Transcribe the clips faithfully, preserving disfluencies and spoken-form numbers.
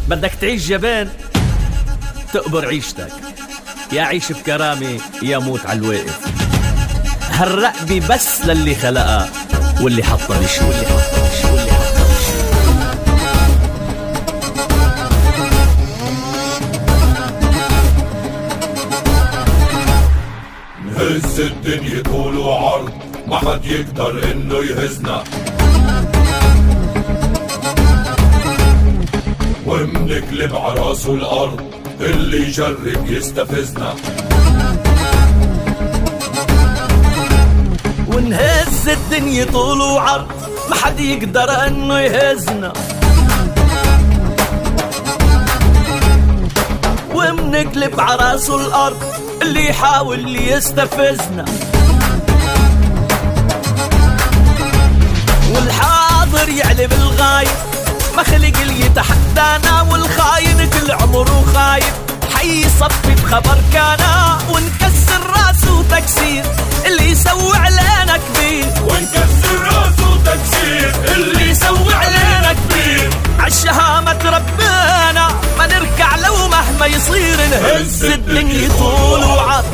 بدك تعيش جبان تقبر عيشتك، يا عيش بكرامة يا موت على الواقف. هالرقبة بس للي خلقها واللي حطها بشي واللي حطها بشي واللي حطها بشي. نهز الدنيا طول وعرض، ما حد يقدر انه يهزنا، ومنقلب عراسه الارض اللي يجرب يستفزنا. ونهز الدنيا طول وعرض، ما حد يقدر انه يهزنا، ومنقلب عراسه الارض اللي يحاول يستفزنا. والحاضر يعلم الغايب، ما خلق اللي يتحدانا، والخاين كل عمره خايب حي يصفي بخبر كانا. ونكسر راسه تكسير اللي يسوي علينا كبير، ونكسر راسه تكسير اللي يسوي علينا كبير. عالشهامة ربنا ما نركع لو مهما يصير، نهز الدنيا طول وعرض.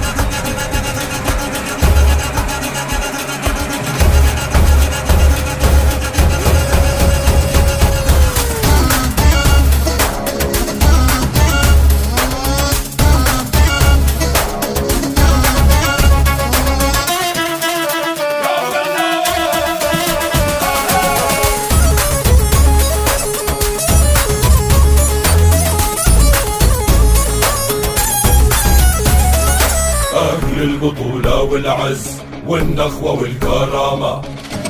البطولة والعز والنخوة والكرامة،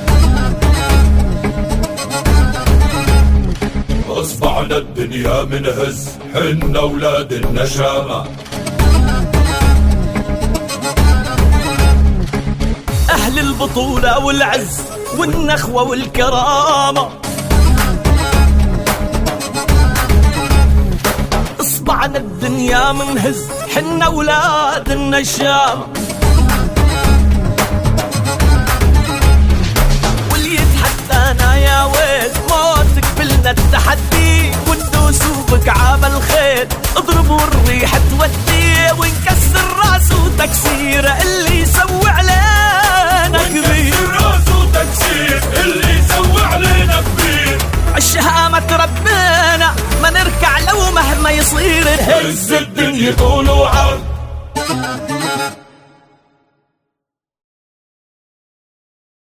أصبعنا الدنيا منهز، حنا ولاد النشامة. أهل البطولة والعز والنخوة والكرامة، اصبعنا الدنيا منهز، حنا ولاد النشامة. واللي يتحدانا يا ويل موتك بلنا التحدي، وندوسوا بكعاب الخيل اضربوا الريح تودي، ونكسر راسه تكسير اللي يسوي